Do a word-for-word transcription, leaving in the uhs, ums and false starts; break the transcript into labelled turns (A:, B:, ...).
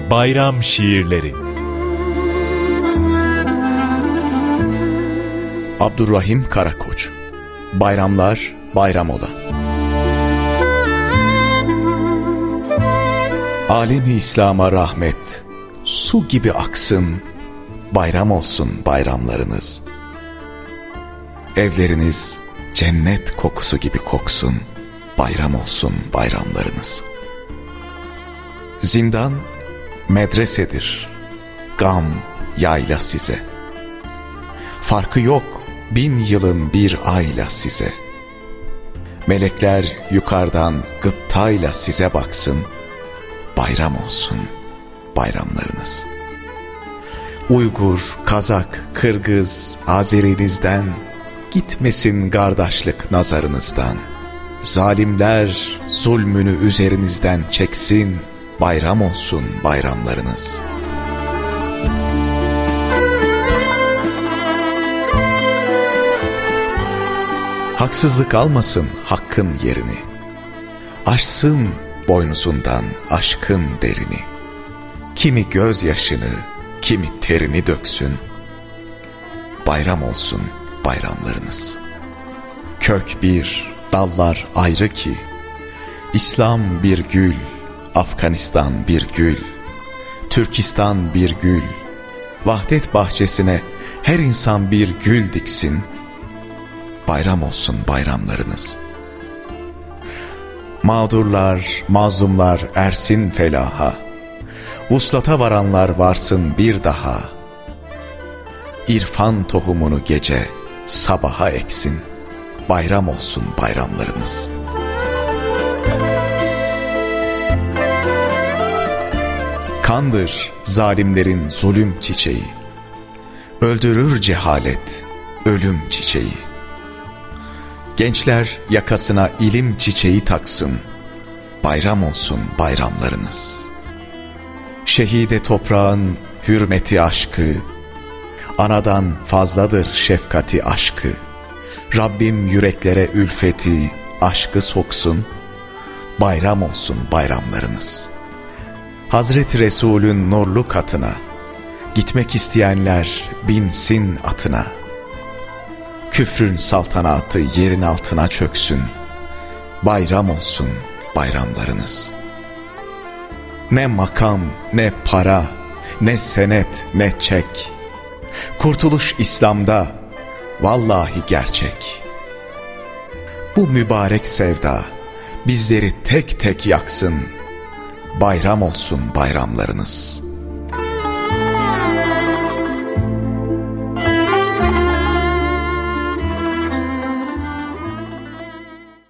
A: Bayram şiirleri.
B: Abdurrahim Karakoç. Bayramlar bayram ola. Alemi İslam'a rahmet su gibi aksın, bayram olsun bayramlarınız. Evleriniz cennet kokusu gibi koksun, bayram olsun bayramlarınız. Zindan medresedir, gam yayla size. Farkı yok bin yılın bir ayla size. Melekler yukarıdan gıptayla size baksın, bayram olsun bayramlarınız. Uygur, Kazak, Kırgız, Azerinizden gitmesin kardeşlik nazarınızdan. Zalimler zulmünü üzerinizden çeksin, bayram olsun bayramlarınız. Haksızlık almasın hakkın yerini, aşsın boynuzundan aşkın derini. Kimi gözyaşını, kimi terini döksün, bayram olsun bayramlarınız. Kök bir, dallar ayrı ki, İslam bir gül, Afganistan bir gül, Türkistan bir gül. Vahdet bahçesine her insan bir gül diksin, bayram olsun bayramlarınız. Mağdurlar, mazlumlar ersin felaha, vuslata varanlar varsın bir daha. İrfan tohumunu gece sabaha eksin, bayram olsun bayramlarınız. Kandır zalimlerin zulüm çiçeği, öldürür cehalet ölüm çiçeği. Gençler yakasına ilim çiçeği taksın, bayram olsun bayramlarınız. Şehide toprağın hürmeti aşkı, anadan fazladır şefkati aşkı. Rabbim yüreklere ülfeti, aşkı soksun, bayram olsun bayramlarınız. Hazreti Resul'ün nurlu katına, gitmek isteyenler binsin atına. Küfrün saltanatı yerin altına çöksün, bayram olsun bayramlarınız. Ne makam, ne para, ne senet, ne çek. Kurtuluş İslam'da, vallahi gerçek. Bu mübarek sevda bizleri tek tek yaksın, bayram olsun bayramlarınız.